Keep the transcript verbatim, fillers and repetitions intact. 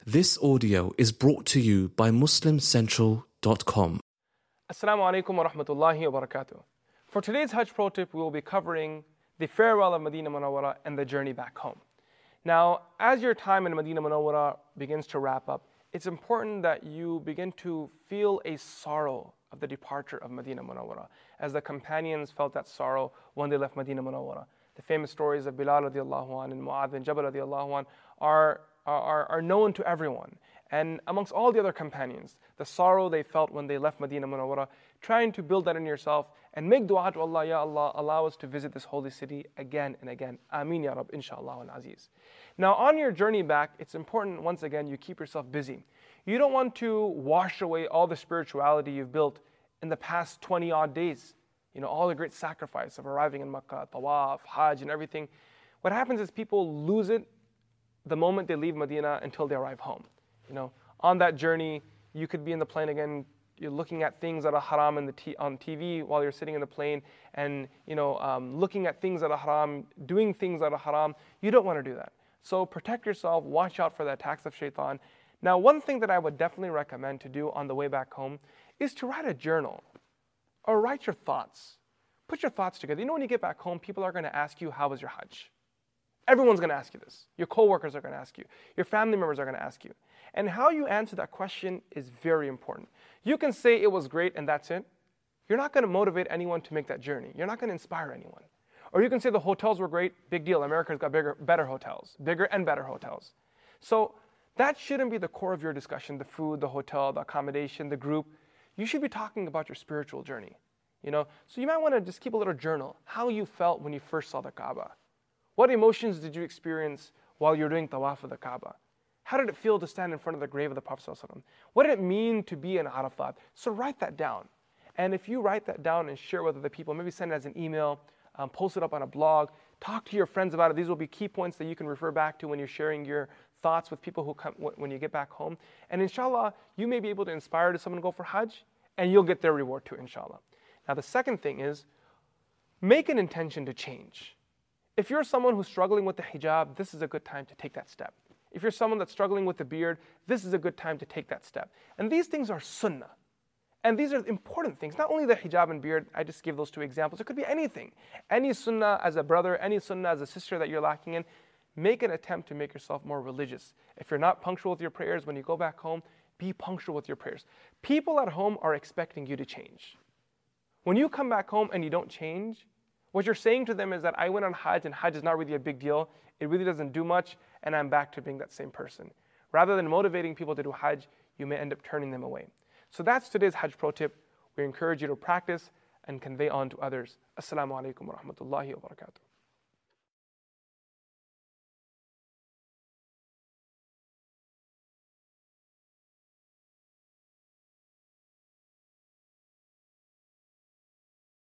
This audio is brought to you by Muslim Central dot com. Assalamu alaikum wa rahmatullahi wa barakatuh. For today's Hajj Pro Tip, we will be covering the farewell of Medina Munawwara and the journey back home. Now, as your time in Medina Munawwara begins to wrap up, it's important that you begin to feel a sorrow of the departure of Medina Munawwara, as the companions felt that sorrow when they left Medina Munawwara. The famous stories of Bilal radiallahu anh and Mu'adh bin Jabal radiallahu anh are, are, are known to everyone. And amongst all the other companions, the sorrow they felt when they left Medina Munawwara, trying to build that in yourself and make dua to Allah, Ya Allah, allow us to visit this holy city again and again. Ameen Ya Rab, inshallah and aziz. Now on your journey back, it's important once again you keep yourself busy. You don't want to wash away all the spirituality you've built in the past twenty odd days. You know, all the great sacrifice of arriving in Makkah, Tawaf, Hajj and everything. What happens is people lose it the moment they leave Medina until they arrive home. You know, on that journey, you could be in the plane again, you're looking at things that are haram in the t- on T V while you're sitting in the plane and, you know, um, looking at things that are haram, doing things that are haram. You don't want to do that. So protect yourself, watch out for the attacks of shaitan. Now, one thing that I would definitely recommend to do on the way back home is to write a journal or write your thoughts. Put your thoughts together. You know, when you get back home, people are going to ask you, how was your Hajj? Everyone's going to ask you this. Your coworkers are going to ask you. Your family members are going to ask you. And how you answer that question is very important. You can say it was great and that's it. You're not going to motivate anyone to make that journey. You're not going to inspire anyone. Or you can say the hotels were great, big deal. America's got bigger, better hotels, bigger and better hotels. So that shouldn't be the core of your discussion, the food, the hotel, the accommodation, the group. You should be talking about your spiritual journey. You know, so you might want to just keep a little journal, how you felt when you first saw the Kaaba. What emotions did you experience while you're doing tawaf of the Kaaba? How did it feel to stand in front of the grave of the Prophet ﷺ? What did it mean to be in Arafat? So write that down. And if you write that down and share with other people, maybe send it as an email, um, post it up on a blog, talk to your friends about it. These will be key points that you can refer back to when you're sharing your thoughts with people who come when you get back home. And inshallah, you may be able to inspire someone to go for Hajj, and you'll get their reward too, inshallah. Now the second thing is, make an intention to change. If you're someone who's struggling with the hijab, this is a good time to take that step. If you're someone that's struggling with the beard, this is a good time to take that step. And these things are sunnah. And these are important things. Not only the hijab and beard, I just gave those two examples. It could be anything. Any sunnah as a brother, any sunnah as a sister that you're lacking in, make an attempt to make yourself more religious. If you're not punctual with your prayers, when you go back home, be punctual with your prayers. People at home are expecting you to change. When you come back home and you don't change, what you're saying to them is that I went on Hajj and Hajj is not really a big deal. It really doesn't do much and I'm back to being that same person. Rather than motivating people to do Hajj, you may end up turning them away. So that's today's Hajj Pro Tip. We encourage you to practice and convey on to others. Assalamu alaikum wa rahmatullahi wa barakatuh.